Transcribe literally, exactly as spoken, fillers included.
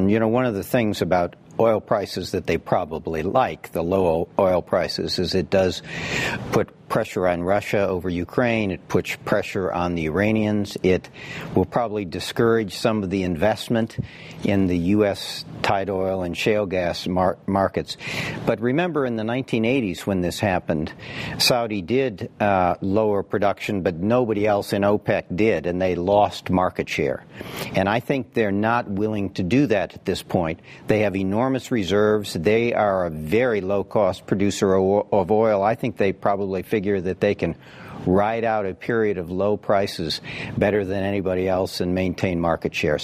And, you know, one of the things about oil prices that they probably like, the low oil prices, is it does put pressure on Russia over Ukraine. It puts pressure on the Iranians. It will probably discourage some of the investment in the U S tight oil and shale gas mar- markets. But remember, in the nineteen eighties when this happened, Saudi did uh, lower production, but nobody else in OPEC did, and they lost market share. And I think they're not willing to do that at this point. They have enormous reserves. They are a very low-cost producer of oil. I think they probably figure that they can ride out a period of low prices better than anybody else and maintain market share.